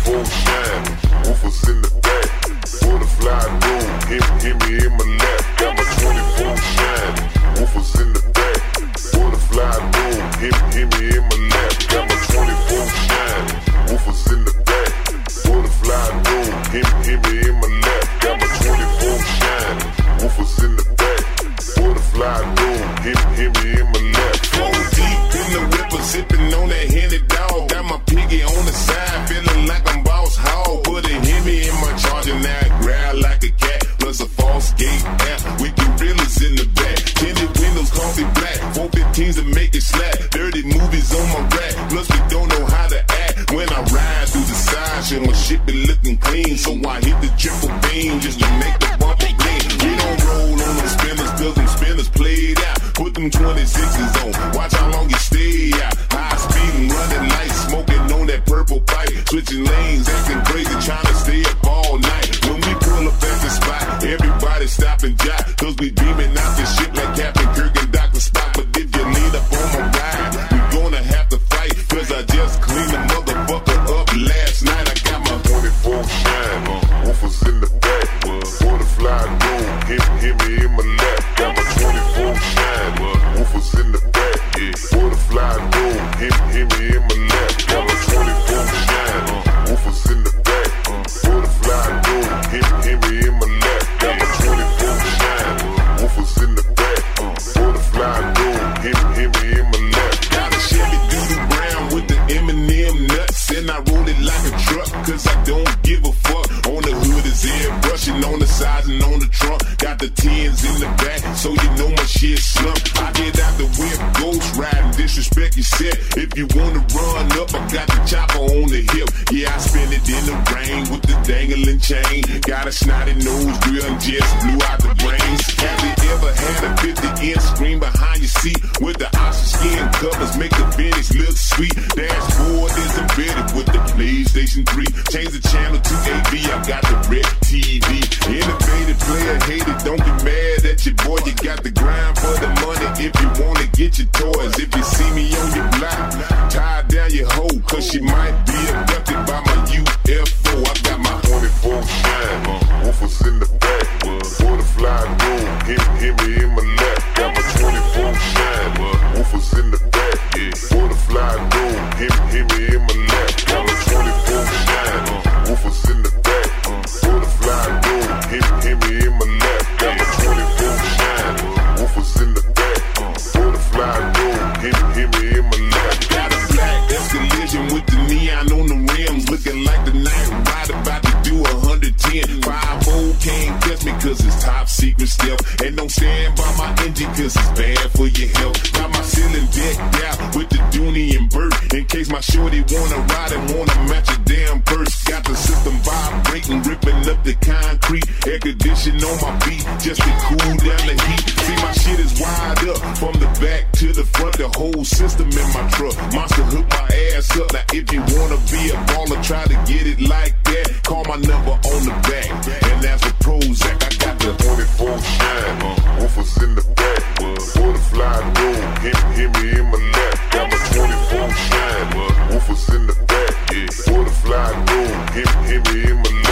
24 shine. Woofers in the back. Butterfly room. Hit me in my lap. Got my 24 shine. Woofers in the back. Butterfly room. Hit me in my lap. Got my 24 shine. Woofers in the back. Butterfly room. Hit me in my lap. Got my 24 shine. Woofers in the back. Butterfly room. Hit me in my lap. Flow deep in the whipper, sipping on that Henny dog. Got my piggy on the side, feeling like I'm boss hog. Put a Hemi in my charger, now I growl like a cat. Plus a false gate app with gorillas in the back. Tinted windows, coffee black. 415s to make it slap. Dirty movies on my rack. Plus we don't know how to act when I ride through the side. Shit, my shit be looking clean, so I hit the triple beam just to make the bumper clean. We don't roll on them spinners, cause them spinners played out. Put them 26s on, watch how long you stay out. High speed and running lights, smoking on that purple pipe. Switching lanes, acting crazy, trying to stay up all night. When we pull up at the spot, everybody stop and jive. Cause we beaming out this shit like Captain Kirk and Dr. Spock. But if you lean up on my ride, we gonna have to fight. Cause I just cleaned the motherfucker up last night. I got my 24 shine. Woofers in the back. Butterfly room. Hit me in my lap. Got my 24 shine. Woofers in the back. Butterfly room. Hit me in my lap. Got my 24 shine. Woofers in the back. Butterfly room. Hit me in my lap. Got my 24 shine. Woofers in the back. Butterfly room. Hit me in my lap. Got a Chevy Doodle Brown with the M&M nuts, and I roll it like a truck, cause I don't give a fuck. On the hood is air brushing, on the sides and on the trunk. Got the 10s in the back, so you know my shit slump. I get out the whip, ghost riding, disrespect your set. If you wanna run up, I got the chopper on the hip. Yeah, I spin it in the rain with the dangling chain. Got a snotty nose, grill and just blew out the brains. Have you ever had a 50-inch screen behind your seat with the oxygen skin covers make the finish look sweet? Dashboard is embedded with the PlayStation 3. Change the channel to AV, I got the red TV. Innovative player, hated, don't get mad at your boy. You got the grind for the money if you wanna get your toys. If you see me on your block, tie down your hoe, cause she might be abducted by my UFO. I got my 24 shine. Woofers in the back. Butterfly room. Hit me in my lap. Got my 24 shine. Woofers in the back. Butterfly room. Hit me in my lap. Got my 24 shine. Woofers in the back. Butterfly room. Hit me in my lap. Got my 24 shine. Woofers in the back. Butterfly room. Hit me in my lap. Got a black Escalation with the neon on the rims, looking like the night ride about to do 110. 5-0 can't catch me cause it's top secret stealth. And don't stand by my engine cause it's bad for your health. Got my ceiling decked out with the Dooney and Burt, in case my shorty wanna ride and wanna match a damn purse. Got the system vibrating, ripping up the concrete. Air condition on my beat just to cool down the heat. See, my shit is wired up from the back to the front, the whole system in my truck. Monster hook my ass up. Now if you wanna be a baller, try to get it like that. Call my number on the back, and that's for Prozac. I got the 24 shine. Woofers in the back. Butterfly room. Hit me in my lap. Got my 24 shine. Woofers in the back. Butterfly room. Hit me in my lap.